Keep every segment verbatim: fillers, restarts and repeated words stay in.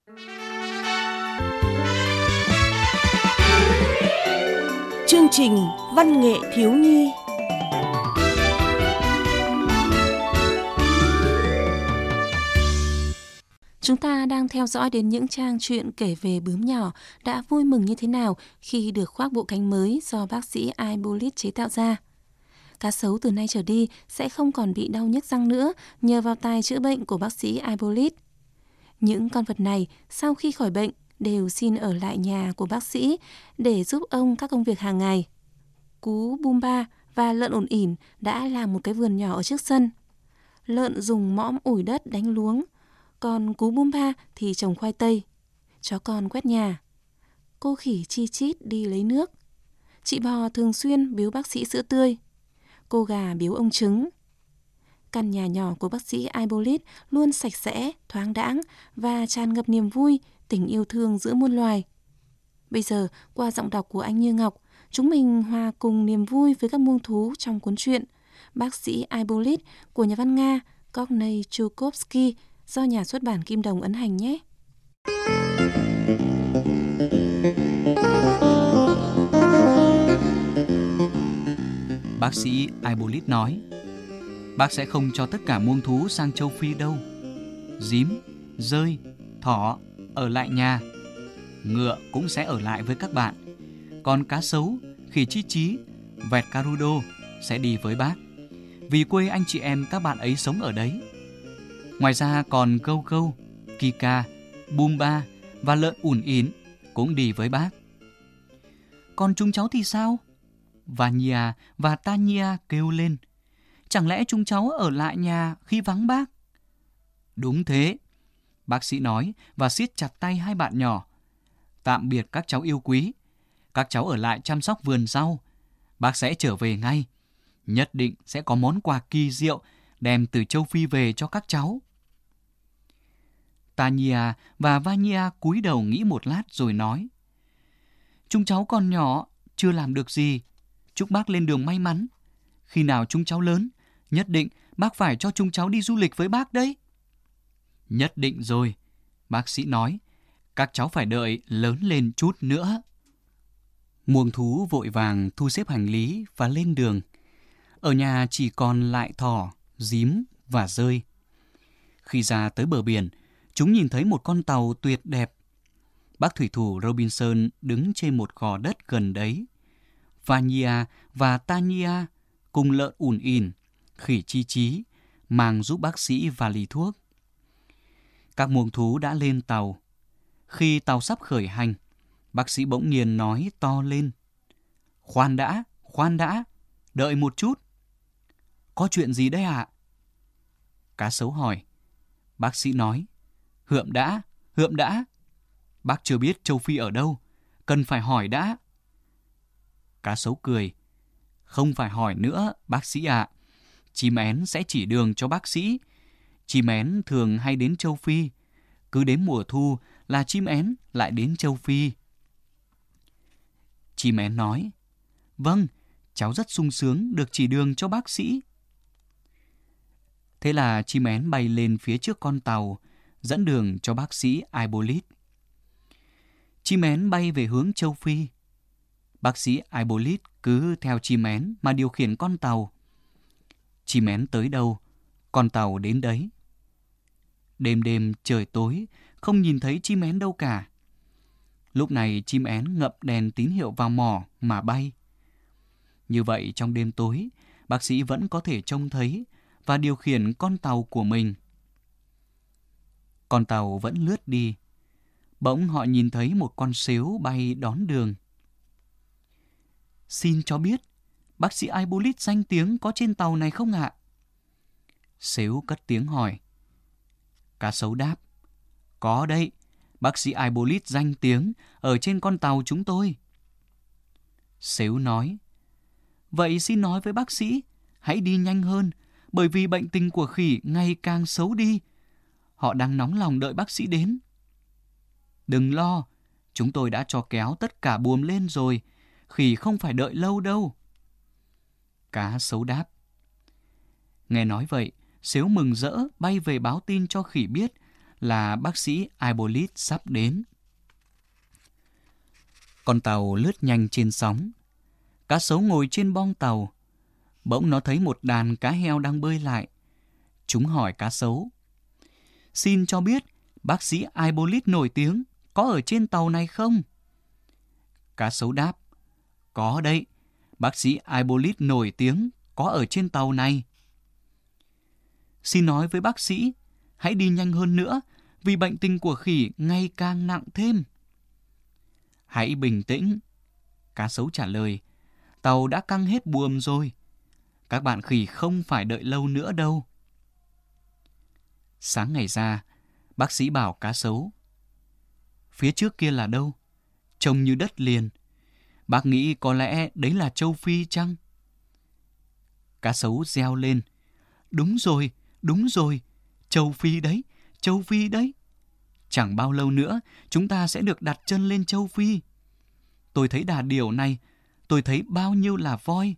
Chương trình Văn nghệ thiếu nhi. Chúng ta đang theo dõi đến những trang truyện kể về bướm nhỏ đã vui mừng như thế nào khi được khoác bộ cánh mới do bác sĩ Ibolit chế tạo ra. Cá sấu từ nay trở đi sẽ không còn bị đau nhức răng nữa nhờ vào tài chữa bệnh của bác sĩ Ibolit. Những con vật này sau khi khỏi bệnh đều xin ở lại nhà của bác sĩ để giúp ông các công việc hàng ngày. Cú Bumba và lợn ổn ỉn đã làm một cái vườn nhỏ ở trước sân. Lợn dùng mõm ủi đất đánh luống, còn cú Bumba thì trồng khoai tây. Chó con quét nhà. Cô khỉ Chi Chít đi lấy nước. Chị bò thường xuyên biếu bác sĩ sữa tươi. Cô gà biếu ông trứng. Căn nhà nhỏ của bác sĩ Ibolit luôn sạch sẽ, thoáng đãng và tràn ngập niềm vui, tình yêu thương giữa muôn loài. Bây giờ, qua giọng đọc của anh Như Ngọc, chúng mình hòa cùng niềm vui với các muông thú trong cuốn truyện Bác sĩ Ibolit của nhà văn Nga Kornei Chukovsky do nhà xuất bản Kim Đồng ấn hành nhé. Bác sĩ Ibolit nói: bác sẽ không cho tất cả muông thú sang châu Phi đâu. Dím, dơi, thỏ ở lại nhà. Ngựa cũng sẽ ở lại với các bạn. Còn cá sấu, khỉ Chi Chí, vẹt Carudo sẽ đi với bác, vì quê anh chị em các bạn ấy sống ở đấy. Ngoài ra còn Gâu Gâu, Kika, Bumba và lợn ủn ỉn cũng đi với bác. Còn chúng cháu thì sao? Vanya và Tanya kêu lên. Chẳng lẽ chúng cháu ở lại nhà khi vắng bác? Đúng thế, bác sĩ nói và siết chặt tay hai bạn nhỏ. Tạm biệt các cháu yêu quý. Các cháu ở lại chăm sóc vườn rau. Bác sẽ trở về ngay. Nhất định sẽ có món quà kỳ diệu đem từ châu Phi về cho các cháu. Tanya và Vanya cúi đầu nghĩ một lát rồi nói: chúng cháu còn nhỏ, chưa làm được gì. Chúc bác lên đường may mắn. Khi nào chúng cháu lớn, nhất định bác phải cho chúng cháu đi du lịch với bác đấy. Nhất định rồi, bác sĩ nói. Các cháu phải đợi lớn lên chút nữa. Muông thú vội vàng thu xếp hành lý và lên đường. Ở nhà chỉ còn lại thỏ, dím và dơi. Khi ra tới bờ biển, chúng nhìn thấy một con tàu tuyệt đẹp. Bác thủy thủ Robinson đứng trên một gò đất gần đấy. Vanya và Tanya cùng lợn ủn ỉn, khỉ Chi Chí mang giúp bác sĩ vali thuốc. Các muông thú đã lên tàu. Khi tàu sắp khởi hành, bác sĩ bỗng nhiên nói to lên: khoan đã, khoan đã, đợi một chút. Có chuyện gì đấy ạ? Cá sấu hỏi. Bác sĩ nói: Hượm đã, hượm đã. Bác chưa biết châu Phi ở đâu, cần phải hỏi đã. Cá sấu cười. Không phải hỏi nữa, bác sĩ ạ. Chim én sẽ chỉ đường cho bác sĩ. Chim én thường hay đến châu Phi. Cứ đến mùa thu là chim én lại đến châu Phi. Chim én nói: Vâng, cháu rất sung sướng được chỉ đường cho bác sĩ. Thế là chim én bay lên phía trước con tàu, dẫn đường cho bác sĩ Ibolit. Chim én bay về hướng châu Phi. Bác sĩ Ibolit cứ theo chim én mà điều khiển con tàu. Chim én tới đâu, con tàu đến đấy. Đêm đêm trời tối, không nhìn thấy chim én đâu cả. Lúc này chim én ngậm đèn tín hiệu vào mỏ mà bay. Như vậy trong đêm tối, bác sĩ vẫn có thể trông thấy và điều khiển con tàu của mình. Con tàu vẫn lướt đi. Bỗng họ nhìn thấy một con sếu bay đón đường. Xin cho biết, bác sĩ Ibolit danh tiếng có trên tàu này không ạ? Sếu cất tiếng hỏi. Cá sấu đáp. Có đấy, bác sĩ Ibolit danh tiếng ở trên con tàu chúng tôi. Sếu nói. Vậy xin nói với bác sĩ, hãy đi nhanh hơn, bởi vì bệnh tình của khỉ ngày càng xấu đi. Họ đang nóng lòng đợi bác sĩ đến. Đừng lo, chúng tôi đã cho kéo tất cả buồm lên rồi, khỉ không phải đợi lâu đâu. Cá sấu đáp. Nghe nói vậy, sếu mừng rỡ bay về báo tin cho khỉ biết là bác sĩ Hippolyte sắp đến. Con tàu lướt nhanh trên sóng. Cá sấu ngồi trên bong tàu. Bỗng nó thấy một đàn cá heo đang bơi lại. Chúng hỏi cá sấu: "Xin cho biết, bác sĩ Hippolyte nổi tiếng có ở trên tàu này không?" Cá sấu đáp: "Có đấy, bác sĩ Hippolyte nổi tiếng có ở trên tàu này." "Xin nói với bác sĩ, hãy đi nhanh hơn nữa, vì bệnh tình của khỉ ngày càng nặng thêm." "Hãy bình tĩnh," cá sấu trả lời. "Tàu đã căng hết buồm rồi. Các bạn khỉ không phải đợi lâu nữa đâu." Sáng ngày ra, bác sĩ bảo cá sấu: "Phía trước kia là đâu? Trông như đất liền. Bác nghĩ có lẽ đấy là châu Phi chăng?" Cá sấu reo lên: "Đúng rồi, đúng rồi, châu Phi đấy, châu Phi đấy. Chẳng bao lâu nữa chúng ta sẽ được đặt chân lên châu Phi. Tôi thấy đà điểu này, tôi thấy bao nhiêu là voi.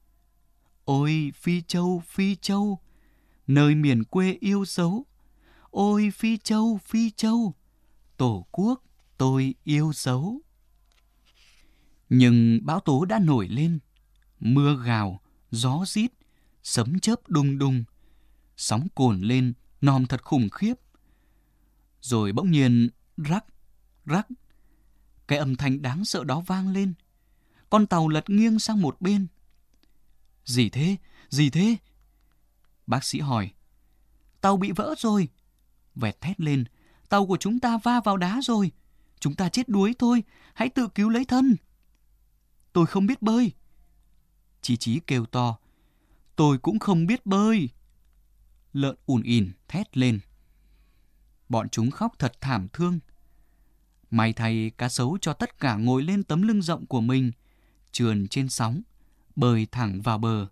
Ôi Phi Châu, Phi Châu, nơi miền quê yêu dấu. Ôi Phi Châu, Phi Châu, tổ quốc tôi yêu dấu." Nhưng bão tố đã nổi lên. Mưa gào, gió rít, sấm chớp đùng đùng. Sóng cồn lên, nòm thật khủng khiếp. Rồi bỗng nhiên, rắc, rắc, cái âm thanh đáng sợ đó vang lên. Con tàu lật nghiêng sang một bên. "Gì thế? Gì thế?" Bác sĩ hỏi. "Tàu bị vỡ rồi." Vẹt thét lên: "Tàu của chúng ta va vào đá rồi. Chúng ta chết đuối thôi, hãy tự cứu lấy thân." "Tôi không biết bơi." Chí Chí kêu to: "Tôi cũng không biết bơi." Lợn ùn ỉn thét lên. Bọn chúng khóc thật thảm thương. May thay cá sấu cho tất cả ngồi lên tấm lưng rộng của mình, trườn trên sóng, bơi thẳng vào bờ.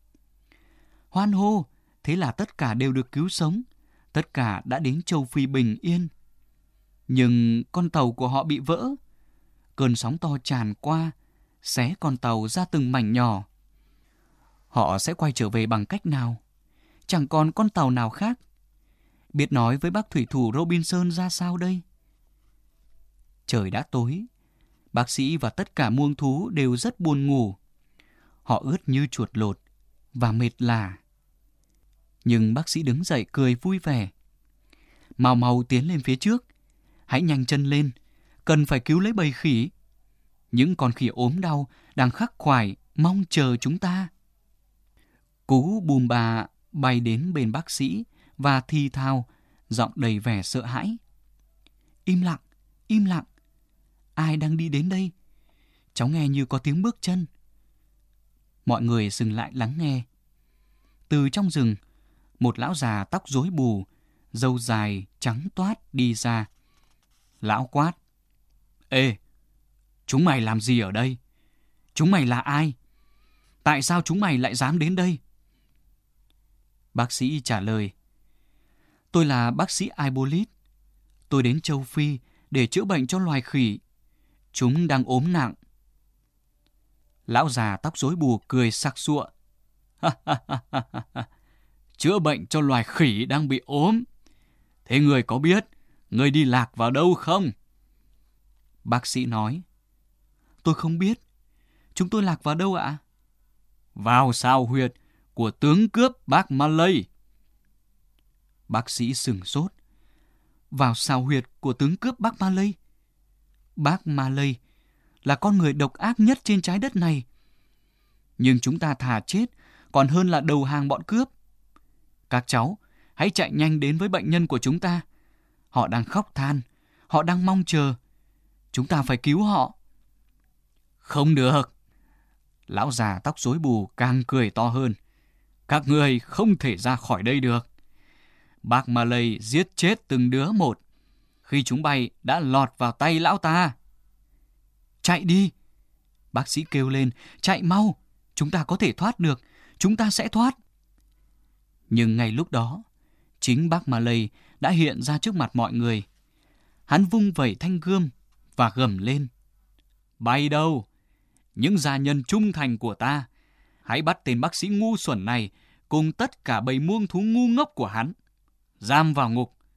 Hoan hô, thế là tất cả đều được cứu sống. Tất cả đã đến châu Phi bình yên. Nhưng con tàu của họ bị vỡ. Cơn sóng to tràn qua, xé con tàu ra từng mảnh nhỏ. Họ sẽ quay trở về bằng cách nào? Chẳng còn con tàu nào khác. Biết nói với bác thủy thủ Robinson ra sao đây? Trời đã tối. Bác sĩ và tất cả muông thú đều rất buồn ngủ. Họ ướt như chuột lột và mệt lả. Nhưng bác sĩ đứng dậy cười vui vẻ. "Mau mau tiến lên phía trước. Hãy nhanh chân lên. Cần phải cứu lấy bầy khỉ. Những con khỉ ốm đau đang khắc khoải mong chờ chúng ta." Cú bùm bà bay đến bên bác sĩ và thì thào, giọng đầy vẻ sợ hãi. "Im lặng, im lặng. Ai đang đi đến đây? Cháu nghe như có tiếng bước chân." Mọi người dừng lại lắng nghe. Từ trong rừng, một lão già tóc rối bù, râu dài trắng toát đi ra. Lão quát: "Ê, chúng mày làm gì ở đây? Chúng mày là ai? Tại sao chúng mày lại dám đến đây?" Bác sĩ trả lời: "Tôi là bác sĩ Hippolyte. Tôi đến châu Phi để chữa bệnh cho loài khỉ. Chúng đang ốm nặng." Lão già tóc rối bù cười sặc sụa: "Chữa bệnh cho loài khỉ đang bị ốm. Thế người có biết người đi lạc vào đâu không?" Bác sĩ nói: "Tôi không biết. Chúng tôi lạc vào đâu ạ?" "Vào sao huyệt của tướng cướp bác Marley." Bác sĩ sửng sốt. Vào sao huyệt của tướng cướp bác Marley? Bác Marley là con người độc ác nhất trên trái đất này. Nhưng chúng ta thà chết còn hơn là đầu hàng bọn cướp. Các cháu, hãy chạy nhanh đến với bệnh nhân của chúng ta. Họ đang khóc than, họ đang mong chờ. Chúng ta phải cứu họ. Không được. Lão già tóc rối bù càng cười to hơn. Các ngươi không thể ra khỏi đây được. Bác Marley giết chết từng đứa một. Khi chúng bay đã lọt vào tay lão ta. Chạy đi. Bác sĩ kêu lên. Chạy mau. Chúng ta có thể thoát được. Chúng ta sẽ thoát. Nhưng ngay lúc đó, chính bác Marley đã hiện ra trước mặt mọi người. Hắn vung vẩy thanh gươm và gầm lên. Bay đâu? Những gia nhân trung thành của ta. Hãy bắt tên bác sĩ ngu xuẩn này cùng tất cả bầy muông thú ngu ngốc của hắn. Giam vào ngục.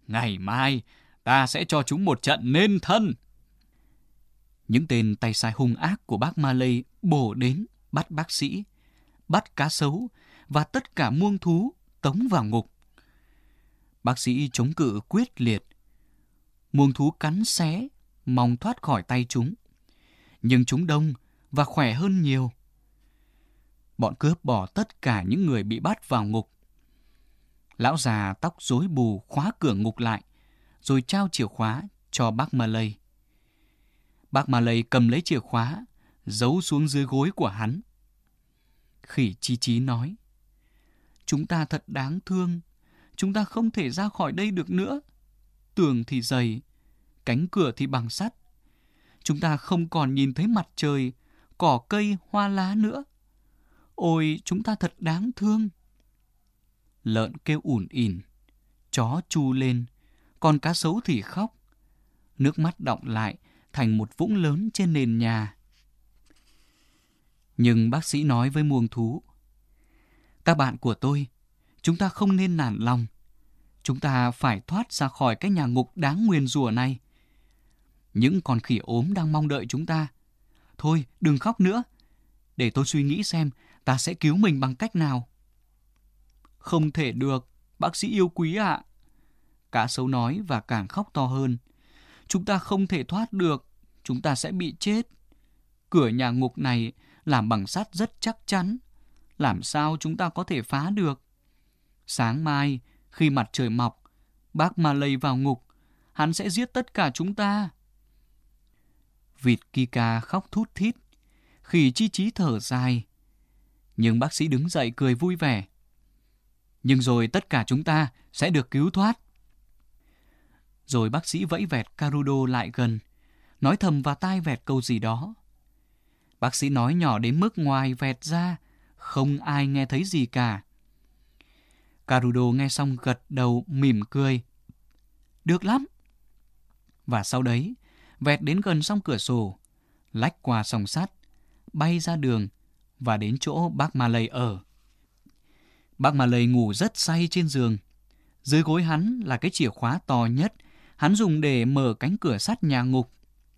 Ngày mai, ta sẽ cho chúng một trận nên thân. Những tên tay sai hung ác của bác Marley bổ đến, bắt bác sĩ, bắt cá sấu và tất cả muông thú tống vào ngục. Bác sĩ chống cự quyết liệt. Muông thú cắn xé, mong thoát khỏi tay chúng. Nhưng chúng đông và khỏe hơn nhiều. Bọn cướp bỏ tất cả những người bị bắt vào ngục. Lão già tóc rối bù khóa cửa ngục lại, rồi trao chìa khóa cho bác Marley. Bác Marley cầm lấy chìa khóa, giấu xuống dưới gối của hắn. Khỉ Chi Chí nói, chúng ta thật đáng thương, chúng ta không thể ra khỏi đây được nữa. Tường thì dày, cánh cửa thì bằng sắt. Chúng ta không còn nhìn thấy mặt trời, cỏ cây, hoa lá nữa. Ôi, chúng ta thật đáng thương. Lợn kêu ủn ỉn, chó chu lên, con cá sấu thì khóc. Nước mắt đọng lại thành một vũng lớn trên nền nhà. Nhưng bác sĩ nói với muông thú, các bạn của tôi, chúng ta không nên nản lòng. Chúng ta phải thoát ra khỏi cái nhà ngục đáng nguyền rủa này. Những con khỉ ốm đang mong đợi chúng ta. Thôi, đừng khóc nữa. Để tôi suy nghĩ xem ta sẽ cứu mình bằng cách nào. Không thể được, bác sĩ yêu quý ạ. Cá sấu nói và càng khóc to hơn. Chúng ta không thể thoát được, chúng ta sẽ bị chết. Cửa nhà ngục này làm bằng sắt rất chắc chắn. Làm sao chúng ta có thể phá được? Sáng mai, khi mặt trời mọc, bác Marley vào ngục, hắn sẽ giết tất cả chúng ta. Vịt Kika khóc thút thít, khỉ Chi Chí thở dài. Nhưng bác sĩ đứng dậy cười vui vẻ. Nhưng rồi tất cả chúng ta sẽ được cứu thoát. Rồi bác sĩ vẫy vẹt Carudo lại gần, nói thầm vào tai vẹt câu gì đó. Bác sĩ nói nhỏ đến mức ngoài vẹt ra, không ai nghe thấy gì cả. Carudo nghe xong gật đầu mỉm cười. Được lắm. Và sau đấy, vẹt đến gần song cửa sổ, lách qua song sắt, bay ra đường và đến chỗ bác Marley ở. Bác Marley ngủ rất say trên giường. Dưới gối hắn là cái chìa khóa to nhất hắn dùng để mở cánh cửa sắt nhà ngục.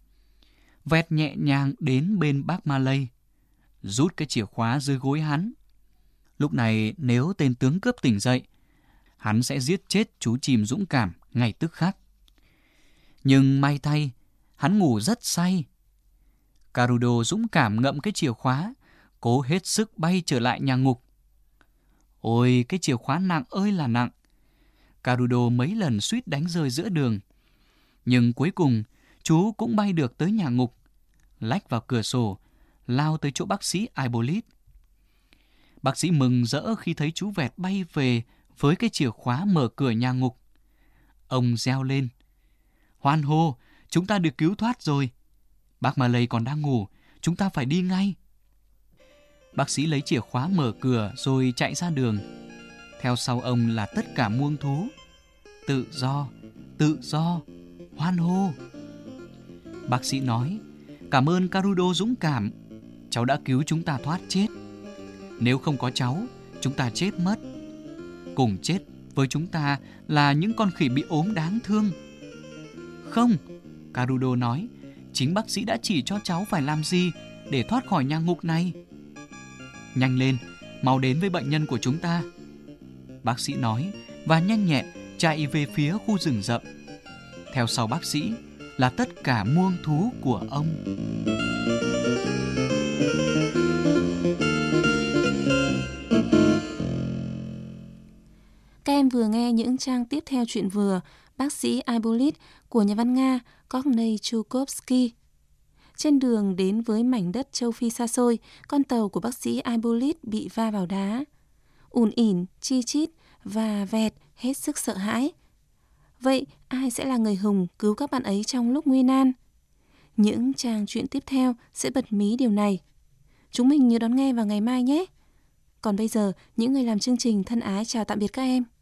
Vẹt nhẹ nhàng đến bên bác Marley, rút cái chìa khóa dưới gối hắn. Lúc này nếu tên tướng cướp tỉnh dậy, hắn sẽ giết chết chú chim dũng cảm ngay tức khắc. Nhưng may thay, hắn ngủ rất say. Carudo dũng cảm ngậm cái chìa khóa, cố hết sức bay trở lại nhà ngục. Ôi, cái chìa khóa nặng ơi là nặng. Carudo mấy lần suýt đánh rơi giữa đường. Nhưng cuối cùng, chú cũng bay được tới nhà ngục, lách vào cửa sổ, lao tới chỗ bác sĩ Ibolit. Bác sĩ mừng rỡ khi thấy chú vẹt bay về với cái chìa khóa mở cửa nhà ngục. Ông reo lên. Hoan hô, chúng ta được cứu thoát rồi. Bác Marley còn đang ngủ, chúng ta phải đi ngay. Bác sĩ lấy chìa khóa mở cửa rồi chạy ra đường. Theo sau ông là tất cả muông thú. Tự do, tự do, hoan hô. Bác sĩ nói, cảm ơn Carudo dũng cảm. Cháu đã cứu chúng ta thoát chết. Nếu không có cháu, chúng ta chết mất. Cùng chết với chúng ta là những con khỉ bị ốm đáng thương. Không, Carudo nói, chính bác sĩ đã chỉ cho cháu phải làm gì để thoát khỏi nhà ngục này. Nhanh lên, mau đến với bệnh nhân của chúng ta. Bác sĩ nói và nhanh nhẹn chạy về phía khu rừng rậm. Theo sau bác sĩ là tất cả muông thú của ông. Các em vừa nghe những trang tiếp theo truyện vừa Bác sĩ Ibolit của nhà văn Nga Kornei Chukovsky. Trên đường đến với mảnh đất châu Phi xa xôi, con tàu của bác sĩ Ibolit bị va vào đá. Ùn ỉn, chi chít và vẹt hết sức sợ hãi. Vậy ai sẽ là người hùng cứu các bạn ấy trong lúc nguy nan? Những trang truyện tiếp theo sẽ bật mí điều này. Chúng mình nhớ đón nghe vào ngày mai nhé. Còn bây giờ, những người làm chương trình thân ái chào tạm biệt các em.